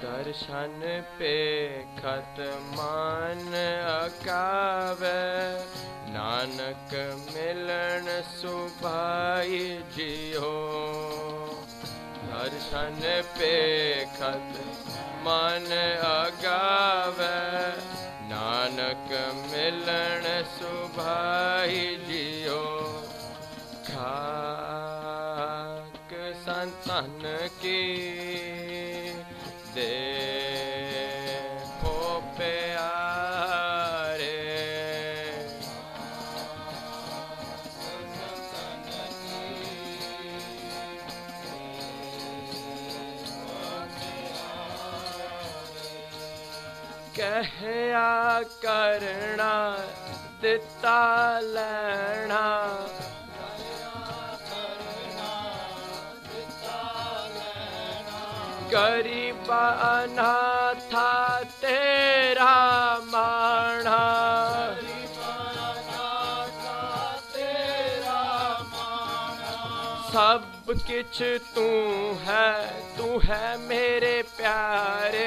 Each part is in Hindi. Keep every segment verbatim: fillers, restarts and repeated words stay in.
दर्शन पे खत मान अकावे, नानक मिलन सुभाई जियो। दर्शन पे खत मान अगावे, नानक मिलन सुभाई जियो। खाक संतन की दे हो प्यारे, कहया करना दिता लेना, गरीबा अनाथा तेरा माना। सब किछ तू है, तू है मेरे प्यारे।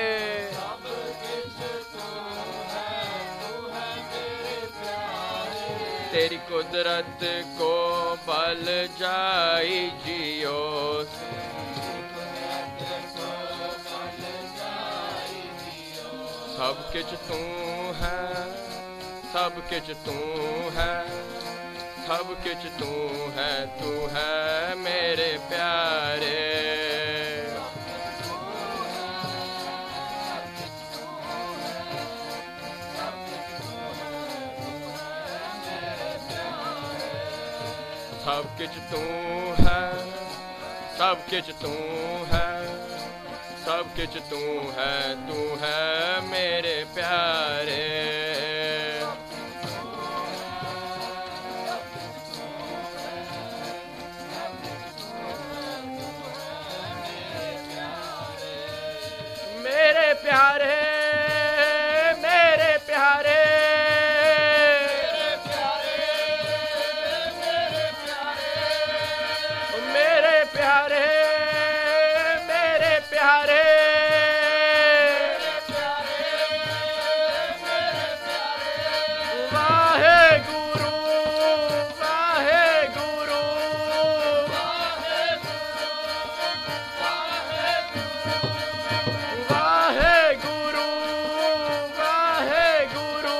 तेरी कुदरत को बल जाई जियो। सब किछ तू है, सब किछ तू है, सब किछ तू है, तू है मेरे प्यारे। सब किछ तू है, सब किछ तू है, सब किछ तू है, तू है मेरे प्यारे। मेरे प्यारे, मेरे प्यारे, मेरे प्यारे, मेरे प्यारे, वाहे गुरु, वाहे गुरु, वाहे गुरु, वाहे गुरु,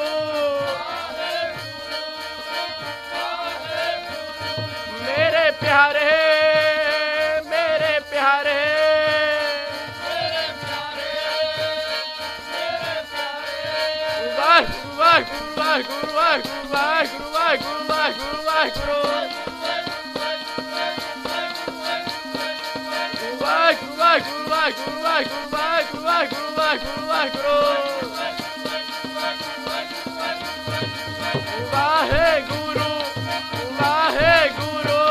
मेरे प्यारे, मेरे प्यारे, वाहिगुरु, वाहिगुरु, वाहिगुरु, वाहिगुरु, वाहिगुरु, वाहिगुरु, वाहिगुरु, वाहिगुरु, वाहिगुरु, वाहिगुरु, वाहिगुरु, वाहिगुरु, वाहिगुरु, वाहिगुरु, वाहिगुरु, वाहे गुरु, वाहे गुरु,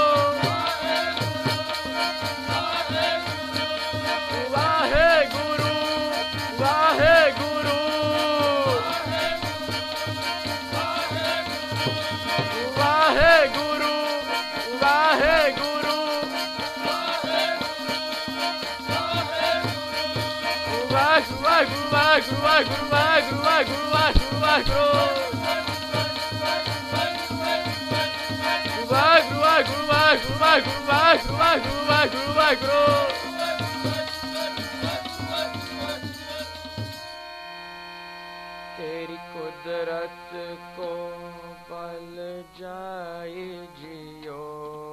वाहे गुरु, वाहे गुरु, वाहे गुरु, वाहे गुरु, वाहिगुरु, वाहिगुरु, वाहिगुरु, वाहिगुरु, वाहिगुरु, वाहिगुरु, वाहिगुरु, वाहिगुरु, वाहिगुरु, वाहिगुरु, वाहिगुरु, वाहिगुरु, वाहिगुरु, वाहिगुरु, वाहिगुरु। तेरी कुदरत को बल जाए जियो।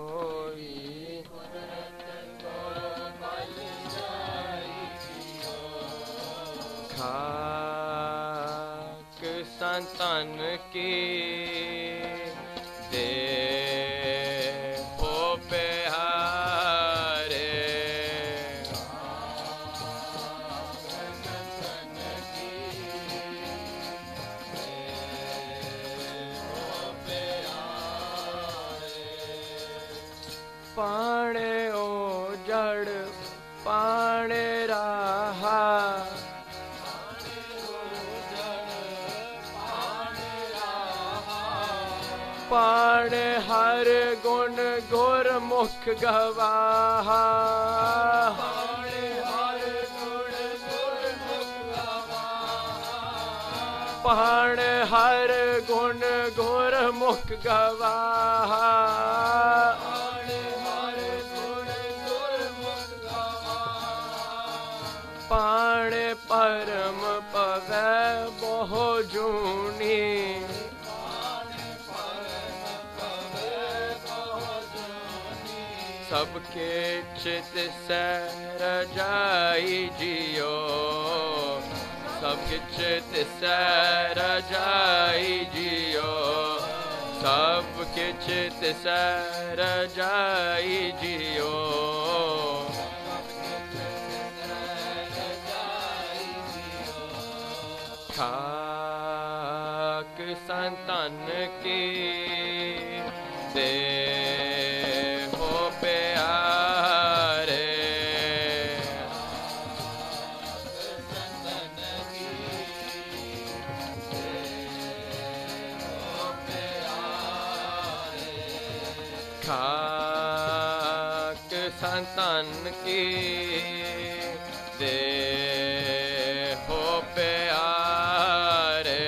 खाक संतन की दे हो प्यारे, पाणे ओ जड़ पाणे रहा, पाणे हर गुण गुरमुख गवाहा, पाणे हर गुण पाण हर गुण गुरमुख गवाहा पाण परम पवै बहु जूनी सबके चित से रजाई जियो सबके चित से रजाई जियो सबके चित से रजाई जियो खाक संतन की दे हो प्यारे खाक संतन की दे हो प्यारे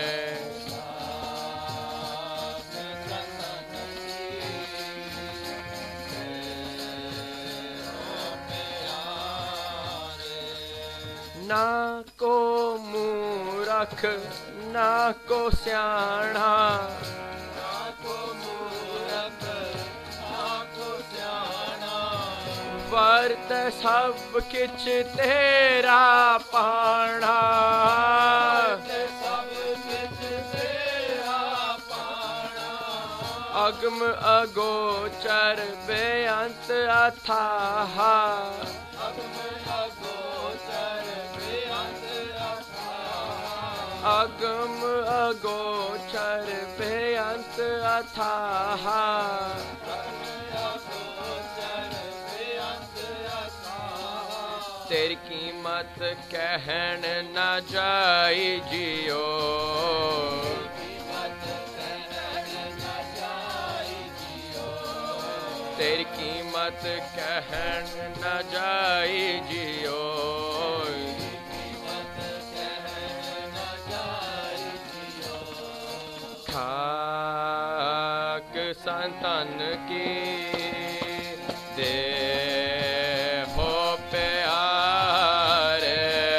ना को मूरख ना को स्याणा ना को मूरख ना को स्याणा वर्त सब किछ तेरा पाणा सब किछ तेरा पाणा अगम अगोचर बेअंत अथाहा अगम अगम अगोचर बेअंत अथाहा तेरी कीमत कहन न जाई जियो तेरी कीमत कहन न जाई जियो खाक संतन की दे हो प्यारे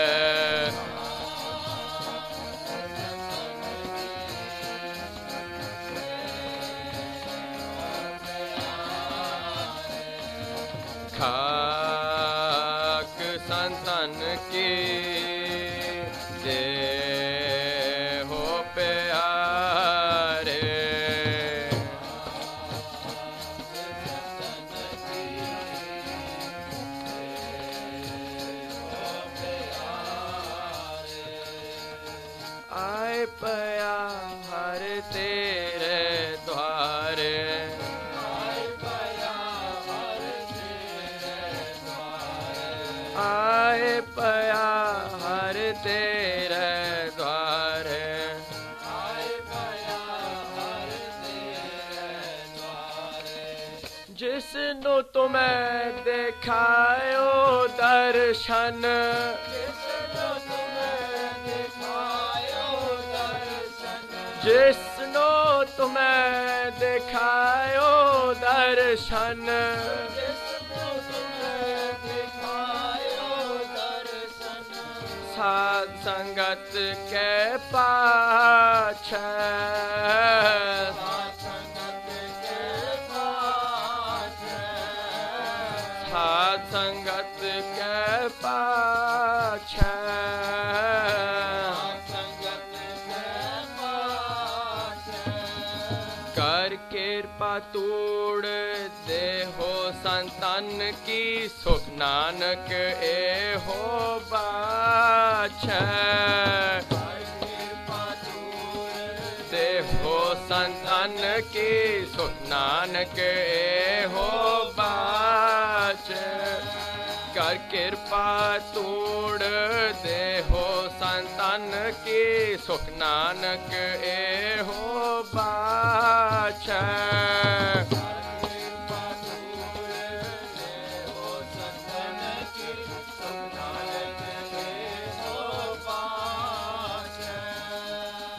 खाक संतन की दे हो प्यारे आए पया हर तेरे द्वारे आए पया हर तेरे द्वारे आए पया हर तेरे द्वारे आए पया हर तेरे द्वारे जिसनु तुम्हें दिखायो दर्शन जिसनो तुम्हें दिखायो दर्शन साध संगत के पाछे साध संगत के पाछे कर कृपा तोड़ दे हो संतान की सुख नानक ए हो बाछे दे हो संतान की सुख नानक ए हो बाछे कर कृपा तोड़ दे हो संतान की सुख नानक ए हो बाछे